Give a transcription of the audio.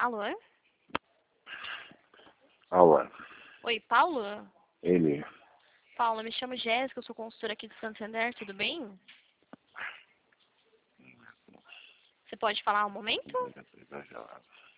Alô? Alô, Oi, Paulo? ele. Paulo, me chamo Jéssica, eu sou consultora aqui do Santander, tudo bem? Você pode falar um momento?